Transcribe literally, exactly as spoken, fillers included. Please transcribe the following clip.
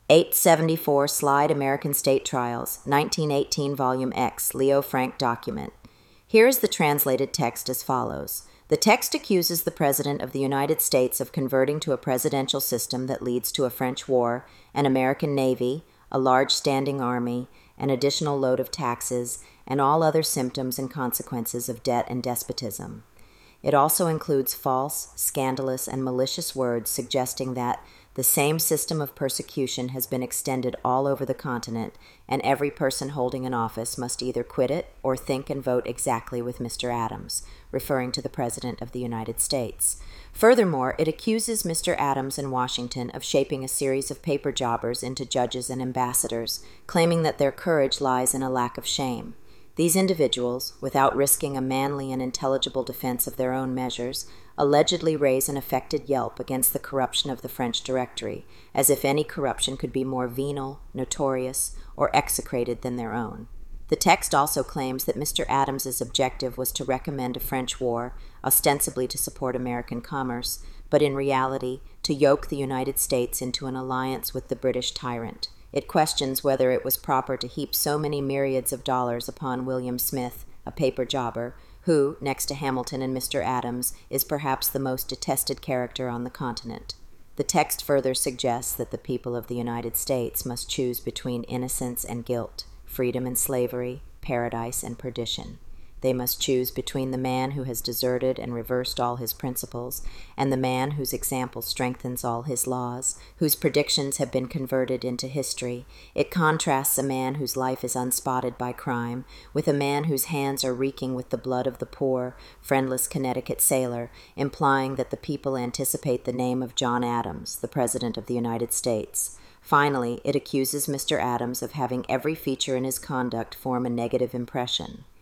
eight seventy-four Slide American State Trials, nineteen eighteen Volume X, Leo Frank document. Here is the translated text as follows. The text accuses the President of the United States of converting to a presidential system that leads to a French war, an American Navy, a large standing army, an additional load of taxes, and all other symptoms and consequences of debt and despotism. It also includes false, scandalous, and malicious words suggesting that the same system of persecution has been extended all over the continent, and every person holding an office must either quit it or think and vote exactly with Mister Adams, referring to the President of the United States. Furthermore, it accuses Mister Adams and Washington of shaping a series of paper jobbers into judges and ambassadors, claiming that their courage lies in a lack of shame. These individuals, without risking a manly and intelligible defense of their own measures, allegedly raise an affected yelp against the corruption of the French Directory, as if any corruption could be more venal, notorious, or execrated than their own. The text also claims that Mister Adams's objective was to recommend a French war, ostensibly to support American commerce, but in reality to yoke the United States into an alliance with the British tyrant. It questions whether it was proper to heap so many myriads of dollars upon William Smith, a paper jobber, who, next to Hamilton and Mister Adams, is perhaps the most detested character on the continent. The text further suggests that the people of the United States must choose between innocence and guilt, freedom and slavery, paradise and perdition. They must choose between the man who has deserted and reversed all his principles, and the man whose example strengthens all his laws, whose predictions have been converted into history. It contrasts a man whose life is unspotted by crime with a man whose hands are reeking with the blood of the poor, friendless Connecticut sailor, implying that the people anticipate the name of John Adams, the President of the United States. Finally, it accuses Mister Adams of having every feature in his conduct form a negative impression.